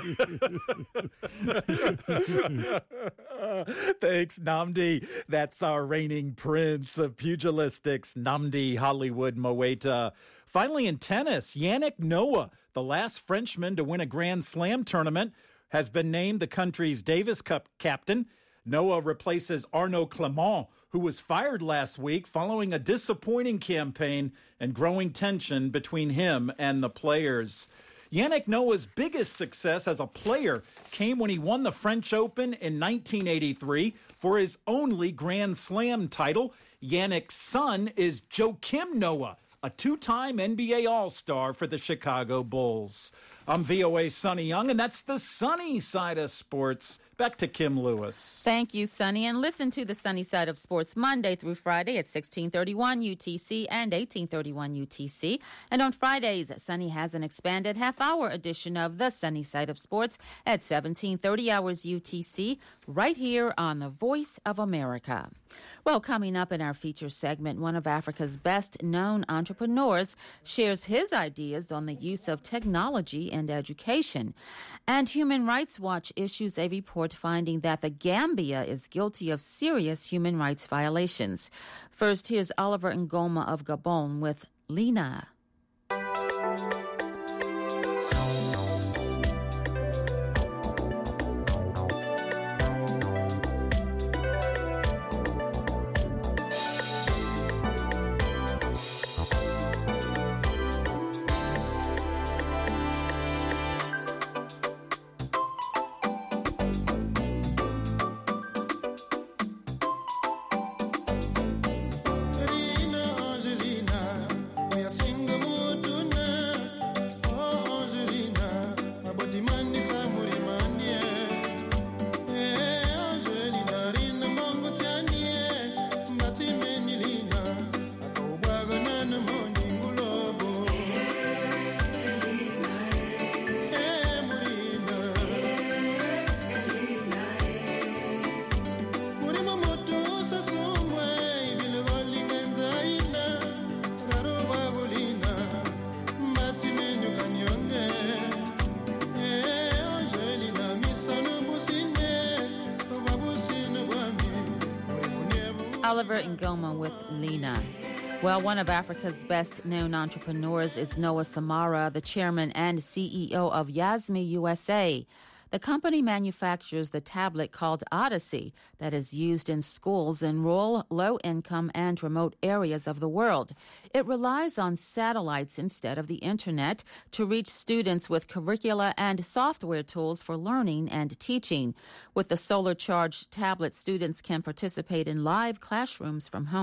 Thanks, Nnamdi. That's our reigning prince of pugilistics, Nnamdi Hollywood Moeta. Finally, in tennis, Yannick Noah, the last Frenchman to win a Grand Slam tournament, has been named the country's Davis Cup captain. Noah replaces Arnaud Clément, who was fired last week following a disappointing campaign and growing tension between him and the players. Yannick Noah's biggest success as a player came when he won the French Open in nineteen eighty-three for his only Grand Slam title. Yannick's son is Joakim Noah, a two-time N B A All-Star for the Chicago Bulls. I'm V O A's Sonny Young, and that's the sunny side of sports. Back to Kim Lewis. Thank you, Sonny. And listen to the Sunny Side of Sports Monday through Friday at sixteen thirty-one U T C and eighteen thirty-one U T C. And on Fridays, Sonny has an expanded half-hour edition of the Sunny Side of Sports at seventeen thirty hours U T C, right here on the Voice of America. Well, coming up in our feature segment, one of Africa's best-known entrepreneurs shares his ideas on the use of technology and education. And Human Rights Watch issues a report finding that the Gambia is guilty of serious human rights violations. First, here's Oliver Ngoma of Gabon with Lena. Oliver Ngoma with Lena. Well, one of Africa's best-known entrepreneurs is Noah Samara, the chairman and C E O of Yasmi U S A. The company manufactures the tablet called Odyssey that is used in schools in rural, low-income, and remote areas of the world. It relies on satellites instead of the internet to reach students with curricula and software tools for learning and teaching. With the solar-charged tablet, students can participate in live classrooms from home.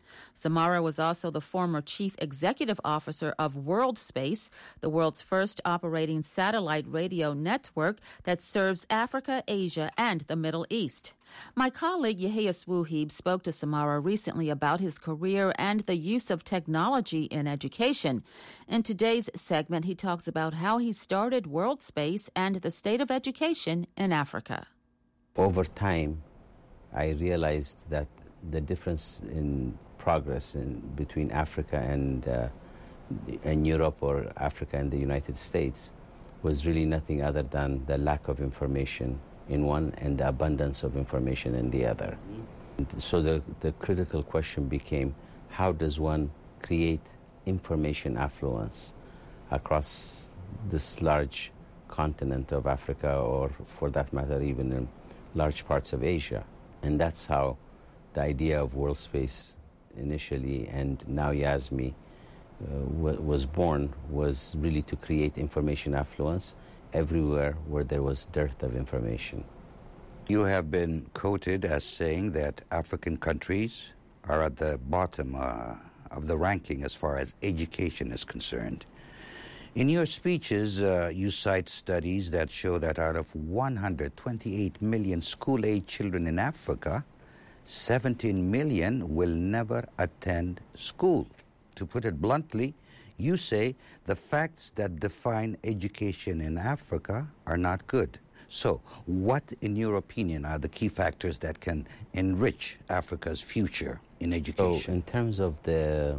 Samara was also the former chief executive officer of WorldSpace, the world's first operating satellite radio network that serves Africa, Asia, and the Middle East. My colleague Yahya Swuhib spoke to Samara recently about his career and the use of technology in education. In today's segment, he talks about how he started WorldSpace and the state of education in Africa. Over time, I realized that the difference in progress in between Africa and uh, and Europe, or Africa and the United States, was really nothing other than the lack of information in one and the abundance of information in the other. And so the, the critical question became, how does one create information affluence across this large continent of Africa, or for that matter even in large parts of Asia? And that's how the idea of WorldSpace initially, and now YASME, uh, w- was born, was really to create information affluence everywhere where there was dearth of information. You have been quoted as saying that African countries are at the bottom uh, of the ranking as far as education is concerned. In your speeches, uh, you cite studies that show that out of one hundred twenty-eight million school-age children in Africa, seventeen million will never attend school. To put it bluntly, you say the facts that define education in Africa are not good. So, what, in your opinion, are the key factors that can enrich Africa's future in education? So, in terms of the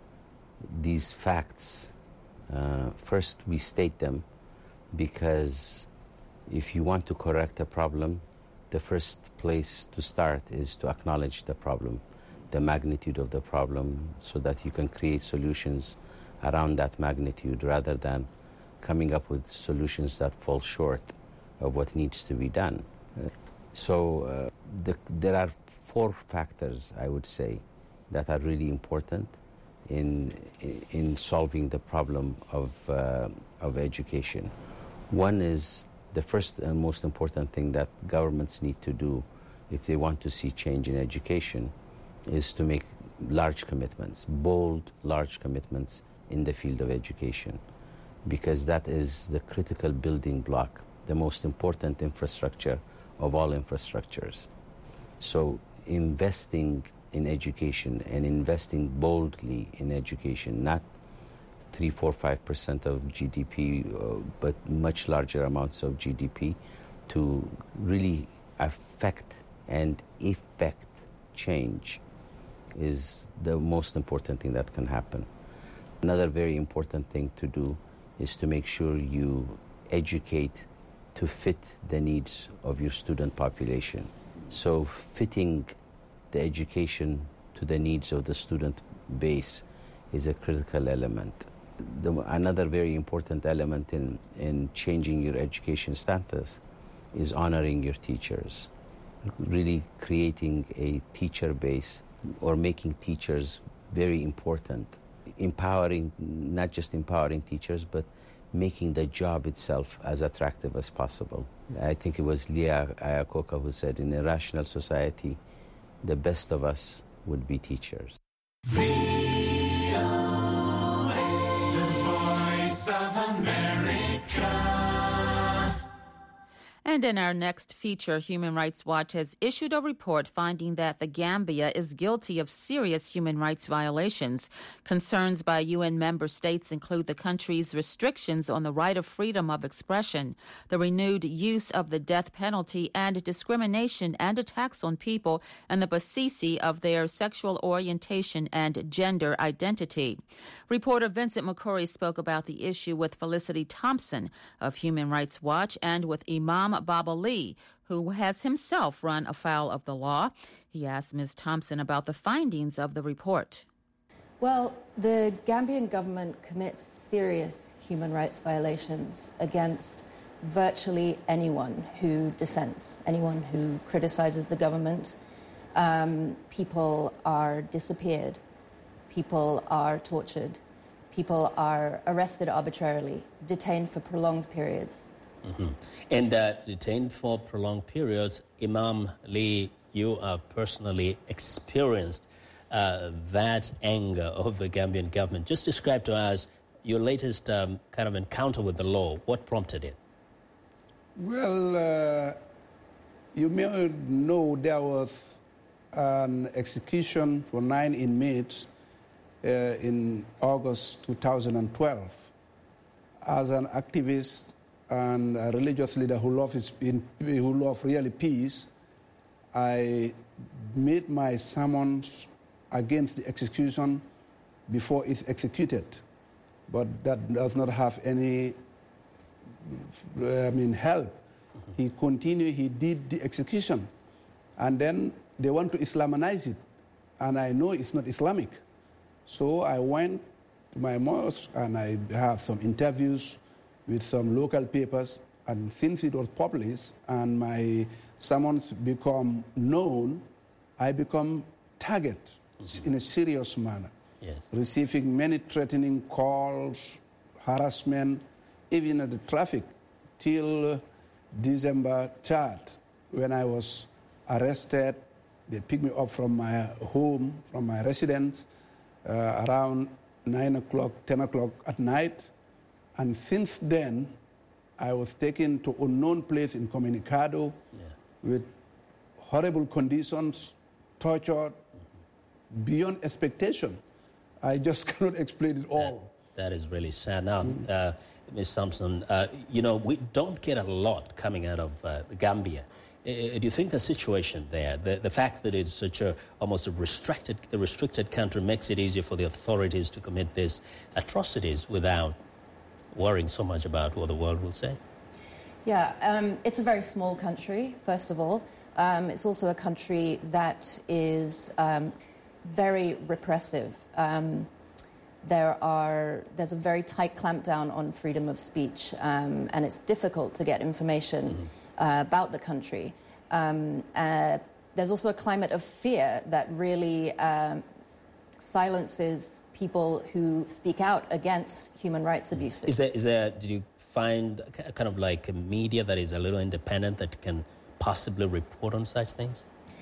these facts, uh, first we state them because if you want to correct a problem, the first place to start is to acknowledge the problem, the magnitude of the problem, so that you can create solutions around that magnitude rather than coming up with solutions that fall short of what needs to be done. Uh, so uh, the, there are four factors, I would say, that are really important in in solving the problem of uh, of education. One is the first and most important thing that governments need to do if they want to see change in education is to make large commitments, bold, large commitments in the field of education, because that is the critical building block, the most important infrastructure of all infrastructures. So investing in education and investing boldly in education, not three, four, five percent of G D P, uh, but much larger amounts of G D P to really affect and effect change is the most important thing that can happen. Another very important thing to do is to make sure you educate to fit the needs of your student population. So fitting the education to the needs of the student base is a critical element. The, another very important element in, in changing your education status is honoring your teachers, really creating a teacher base or making teachers very important, empowering, not just empowering teachers, but making the job itself as attractive as possible. I think it was Leah Iacocca who said, in a rational society, the best of us would be teachers. And in our next feature, Human Rights Watch has issued a report finding that the Gambia is guilty of serious human rights violations. Concerns by U N member states include the country's restrictions on the right of freedom of expression, the renewed use of the death penalty, and discrimination and attacks on people and the basis of their sexual orientation and gender identity. Reporter Vincent McCurry spoke about the issue with Felicity Thompson of Human Rights Watch and with Imam Baba Lee, who has himself run afoul of the law. He asked Miz Thompson about the findings of the report. Well, the Gambian government commits serious human rights violations against virtually anyone who dissents, anyone who criticizes the government. Um, people are disappeared. People are tortured. People are arrested arbitrarily, detained for prolonged periods. Mm-hmm. And uh, detained for prolonged periods, Imam Lee, you are personally experienced uh, that anger of the Gambian government. Just describe to us your latest um, kind of encounter with the law. What prompted it? Well, uh, you may know there was an execution for nine inmates uh, in August two thousand twelve. As an activist and a religious leader who loves who love really peace, I made my summons against the execution before it's executed, but that does not have any, I mean, help. Mm-hmm. He continued, he did the execution, and then they want to Islamanize it, and I know it's not Islamic. So I went to my mosque and I have some interviews with some local papers, and since it was published and my summons become known, I become target mm-hmm. in a serious manner, yes. receiving many threatening calls, harassment, even at the traffic, till December third, when I was arrested. They picked me up from my home, from my residence, uh, around nine o'clock, ten o'clock at night. And since then, I was taken to unknown place in Comunicado yeah. with horrible conditions, tortured, mm-hmm. beyond expectation. I just cannot explain it all. That, that is really sad. Now, mm-hmm. uh, Miz Thompson, uh, you know, we don't get a lot coming out of uh, Gambia. Uh, do you think the situation there, the, the fact that it's such a almost a restricted, a restricted country makes it easier for the authorities to commit these atrocities without worrying so much about what the world will say? Yeah, um, it's a very small country, first of all. Um, it's also a country that is um, very repressive. Um, there are, there's a very tight clampdown on freedom of speech, um, and it's difficult to get information mm-hmm. uh, about the country. Um, uh, there's also a climate of fear that really um, silences people who speak out against human rights abuses. Is there, is there, did you find kind of like a media that is a little independent that can possibly report on such things?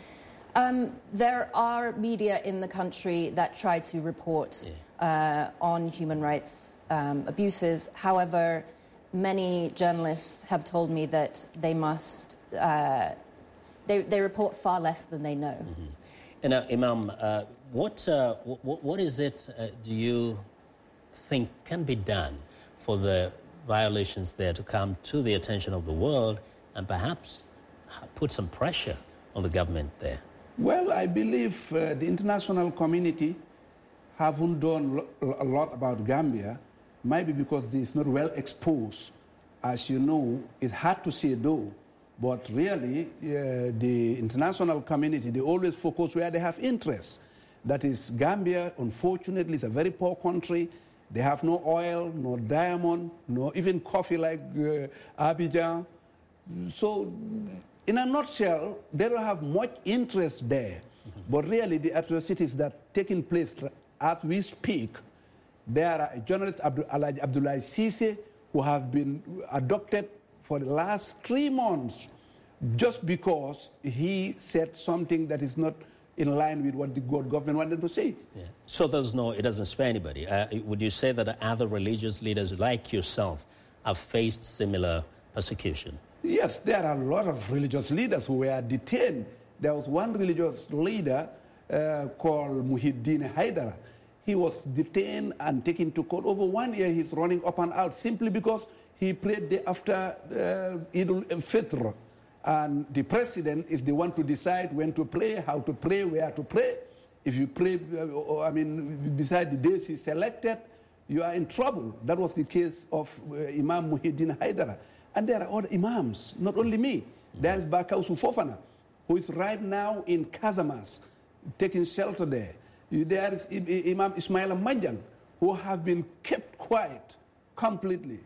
Um, there are media in the country that try to report yeah. uh, on human rights um, abuses. However, many journalists have told me that they must, uh, they, they report far less than they know. Mm-hmm. And uh, Imam, uh, what, uh, what what is it uh, do you think can be done for the violations there to come to the attention of the world and perhaps put some pressure on the government there? Well, I believe uh, the international community haven't done lo- a lot about Gambia, maybe because it's not well exposed. As you know, it's hard to say though. But really, uh, the international community, they always focus where they have interest. That is, Gambia, unfortunately, is a very poor country. They have no oil, no diamond, no even coffee like uh, Abidjan. So, in a nutshell, they don't have much interest there. Mm-hmm. But really, the atrocities that are taking place as we speak, there are journalist Abdul- Abdoulaye Cissé who have been abducted for the last three months just because he said something that is not in line with what the government wanted to say. Yeah. So there's no, it doesn't spare anybody. Uh, would you say that other religious leaders like yourself have faced similar persecution? Yes, there are a lot of religious leaders who were detained. There was one religious leader uh, called Muhyiddin Haidara. He was detained and taken to court. Over one year, he's running up and out simply because he prayed the after uh, Eid al-Fitr. And the president is the one to decide when to pray, how to pray, where to pray. If you pray, uh, I mean, beside the days he selected, you are in trouble. That was the case of uh, Imam Muhyiddin Haidara. And there are other imams, not only me. There's Bakausu Fofana, who is right now in Casamas, taking shelter there. There is Imam Ismail Manjang, who have been kept quiet completely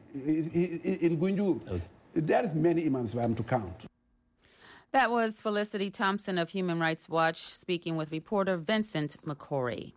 in Gunjur. Okay. There is many imams for them to count. That was Felicity Thompson of Human Rights Watch speaking with reporter Vincent McCory.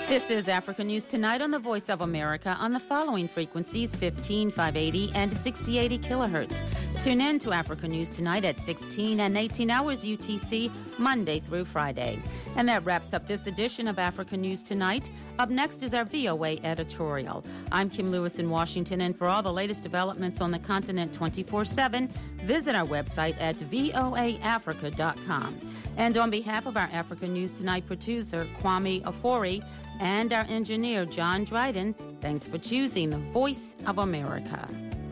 This is Africa News Tonight on the Voice of America on the following frequencies, fifteen, five eighty, and sixty eighty kilohertz. Tune in to Africa News Tonight at sixteen and eighteen hours U T C, Monday through Friday. And that wraps up this edition of Africa News Tonight. Up next is our V O A editorial. I'm Kim Lewis in Washington, and for all the latest developments on the continent twenty-four seven, visit our website at voa africa dot com. And on behalf of our Africa News Tonight producer, Kwame Afori, and our engineer, John Dryden, thanks for choosing the Voice of America.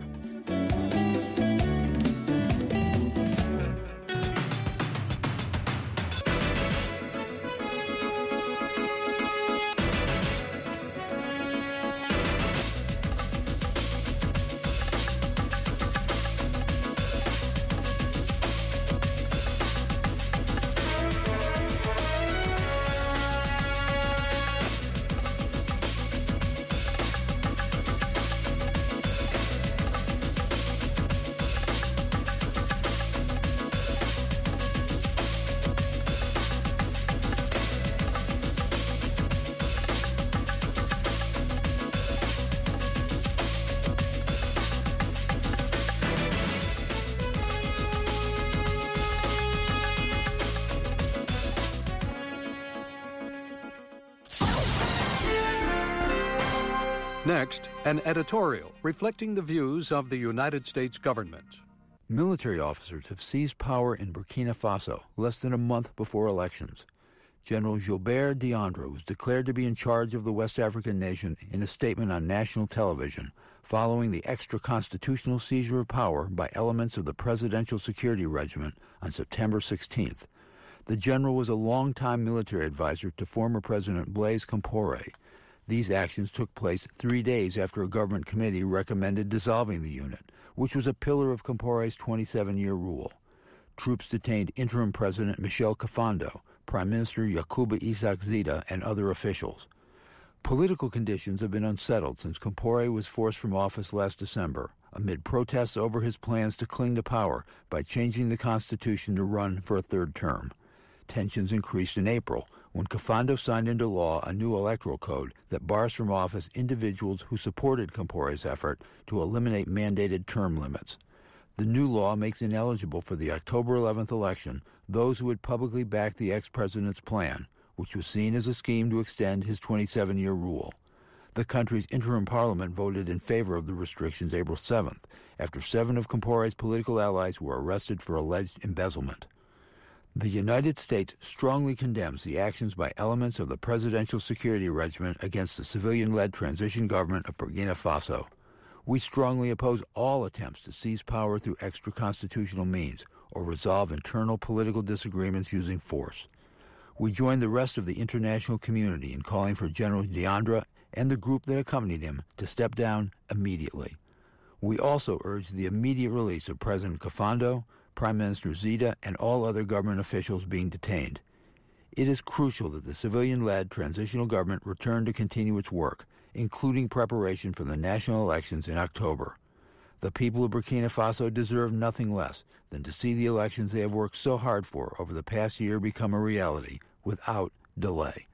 Next, an editorial reflecting the views of the United States government. Military officers have seized power in Burkina Faso less than a month before elections. General Gilbert Diandra was declared to be in charge of the West African nation in a statement on national television following the extra-constitutional seizure of power by elements of the Presidential Security Regiment on September sixteenth. The general was a longtime military advisor to former President Blaise Compaoré. These actions took place three days after a government committee recommended dissolving the unit, which was a pillar of Compaoré's twenty-seven-year rule. Troops detained interim President Michel Kafando, Prime Minister Yakuba Isaac Zida, and other officials. Political conditions have been unsettled since Compaoré was forced from office last December, amid protests over his plans to cling to power by changing the constitution to run for a third term. Tensions increased in April, when Kafando signed into law a new electoral code that bars from office individuals who supported Compaoré's effort to eliminate mandated term limits. The new law makes ineligible for the October eleventh election those who had publicly backed the ex-president's plan, which was seen as a scheme to extend his twenty-seven-year rule. The country's interim parliament voted in favor of the restrictions April seventh, after seven of Compaoré's political allies were arrested for alleged embezzlement. The United States strongly condemns the actions by elements of the Presidential Security Regiment against the civilian-led transition government of Burkina Faso. We strongly oppose all attempts to seize power through extra-constitutional means or resolve internal political disagreements using force. We join the rest of the international community in calling for General Diandra and the group that accompanied him to step down immediately. We also urge the immediate release of President Kafando, Prime Minister Zida, and all other government officials being detained. It is crucial that the civilian-led transitional government return to continue its work, including preparation for the national elections in October. The people of Burkina Faso deserve nothing less than to see the elections they have worked so hard for over the past year become a reality without delay.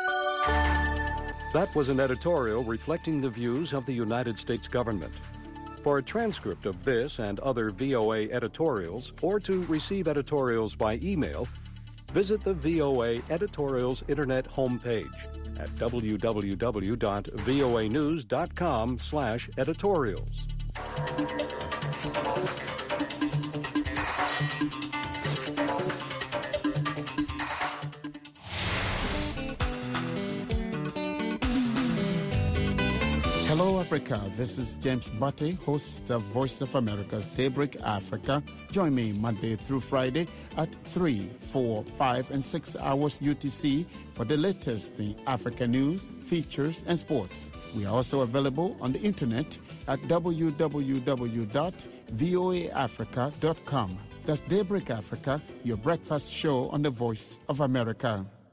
That was an editorial reflecting the views of the United States government. For a transcript of this and other V O A editorials, or to receive editorials by email, visit the V O A Editorials Internet homepage at w w w dot voa news dot com slash editorials. Hello, Africa. This is James Butte, host of Voice of America's Daybreak Africa. Join me Monday through Friday at three, four, five, and six hours U T C for the latest in Africa news, features, and sports. We are also available on the internet at w w w dot voa africa dot com. That's Daybreak Africa, your breakfast show on the Voice of America.